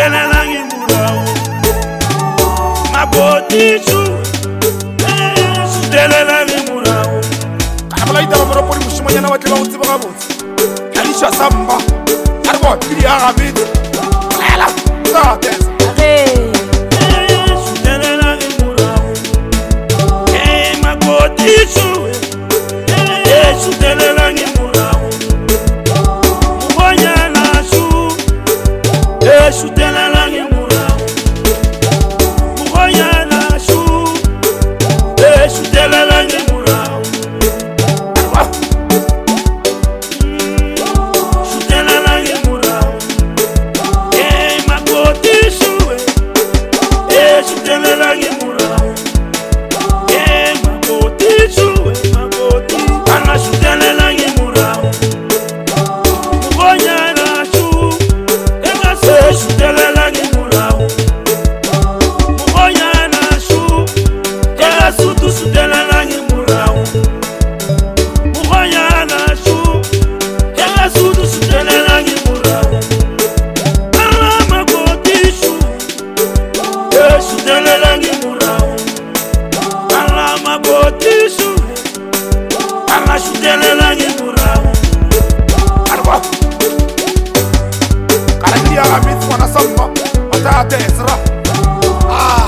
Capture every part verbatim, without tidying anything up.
sutelangi murao mabotishu sutelangi murao kana mala ita mara pori mushimanyana wa tlela utsiba ga botse kalisha samba arbo tiri ya ga bit ala ta tesa hey sutelangi murao eh mabotishu eh sutelangi murao muonyana su eh sutelangi murao muonyana su eh sutelangi murao sutelangi murao eh mabotishu eh sutelangi murao eh mabotishu maboti ana sutelangi murao muonyana su eh sutelangi murao muonyana su eh sutu sutelangi murao muonyana su eh sutu sutelangi murao ala mabotishu eh sutelangi murao ala mabotishu ala sutelangi murao arbo kana tiri ya ga bit wana samba mata tesa ah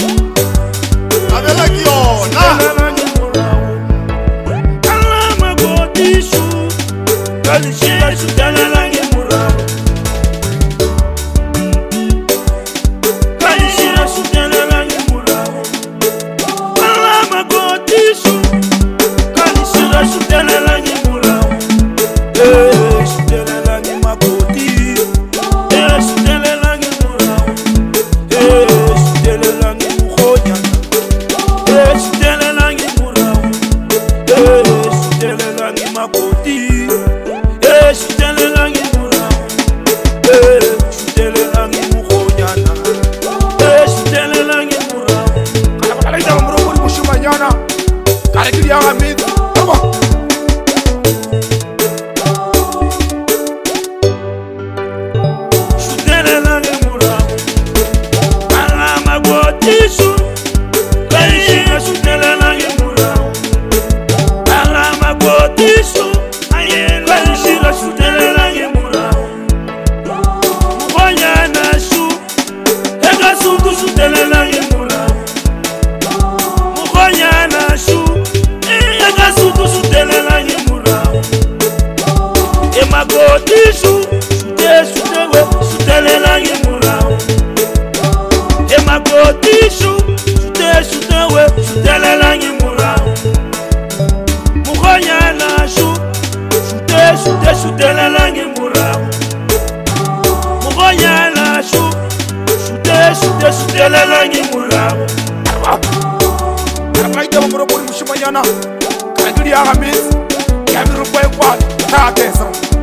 adela kiona sutelangi murao ala mabotishu kalishia sutelangi murao kalishia sutelangi murao ala mabotishu kalishia sutelangi murao eh sutelangi maboti eh sutelangi murao eh sutelangi muhonya eh sutelangi murao eh sutelangi maboti eh sutelangi murao eh sutelangi muhonya eh sutelangi murao kana mala ita mara pori mushimanyana kana tiri ya ga bit arbo sutelangi murao ala mabotishu kalishia sutelangi murao ala mabotishu kalishia sutelangi murao muonyana su ega sutu sutelangi murao muonyana su ega sutu sutelangi murao emabotishu sute sutewe sutelangi murao emabotishu sute sutewe sutelangi murao muonyana su sute sute sutelangi murao muonyana su sute sute sutelangi murao kana mala ita mara pori mushimanyana kana tiri ya ga bit ya mi rupai kwa ta tesa